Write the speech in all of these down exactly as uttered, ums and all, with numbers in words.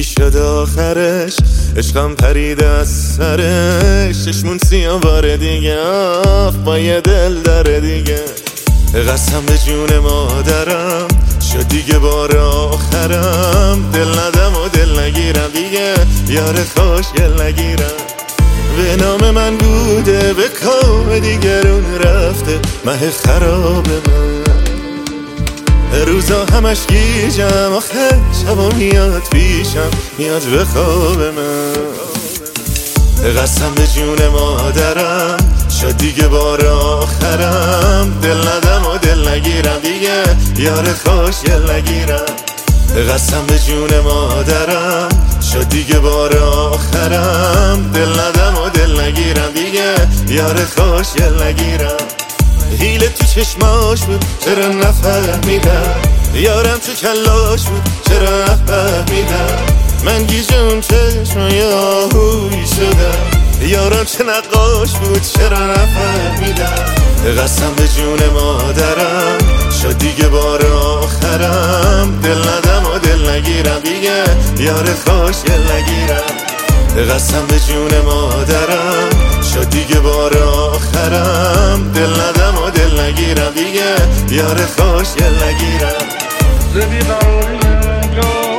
چی شد آخرش؟ عشقم پرید از سرش، چشمون سیاه بار دیگه آف با یه دل داره دیگه. قسم به جون مادرم شد دیگه بار آخرم، دل ندم و دل نگیرم دیگه، یار خوشگل نگیرم. به نام من بوده به کام دیگرون رفته، مه خراب من روزا همش گیجم، آخه شبا میاد پیشم، میاد به خواب من. قسم به جون مادرم شد دیگه بار آخرم، دل ندم و دل نگیرم دیگه، یار خوشگل نگیرم. قسم به جون مادرم شد دیگه بار آخرم، دل ندم و دل نگیرم دیگه، یار خوشگل نگیرم. حیله تو چشماش بود چرا نفهمیدم، یارم تو کلاش بود چرا نفهمیدم. من گیجم چشمای آهویی شدم، یارم چه نقاش بود چرا نفهمیدم. قسم به جون مادرم شد دیگه بار آخرم، دل ندم و دل نگیرم دیگه، یار خوشگل نگیرم. قسم به جون مادرم شد دیگه بار آخرم، دل ندم و دل نگیرم دیگه، یار خوشگل نگیرم. زبی قراری نگاه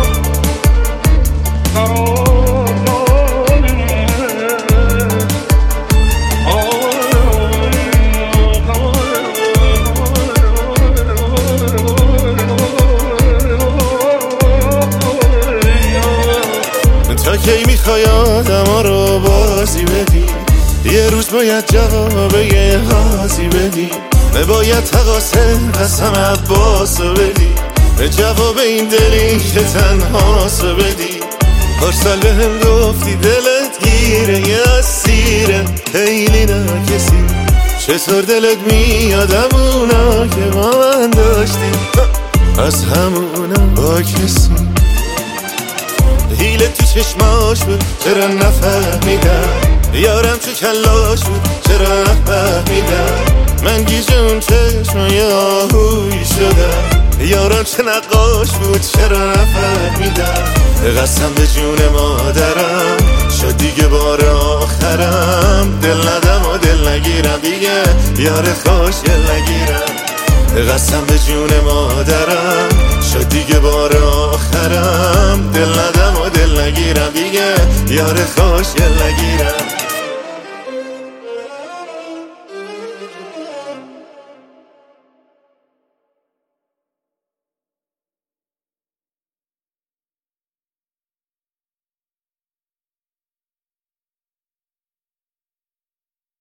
قرار تا کی میخوای آدم رو بازی بدی، یه روز باید جواب یه غازی بدی، باید تقاسه قسم عباسو بدی، به جواب این دلی که تنهاسو بدی. پارسال به هم گفتی دلت گیره یه اسیره، خیلی نکسی چطور دلت میادم اونا که با من داشتی، از همونا با کسی. حیله تو چشماش بود چرا نفهمیدم، یارم تو کلاش بود چرا نفهمیدم. من گیجم چشمای آهویی شدم، یارم چه نقاش بود چرا نفهمیدم. قسم به جون مادرم شد دیگه بار آخرم، دل ندم و دل نگیرم دیگه، یار خوشگل نگیرم. قسم به جون مادرم شد دیگه بار آخرم، دل ندم و دل نگیرم دیگه، یار خوشگل نگیرم.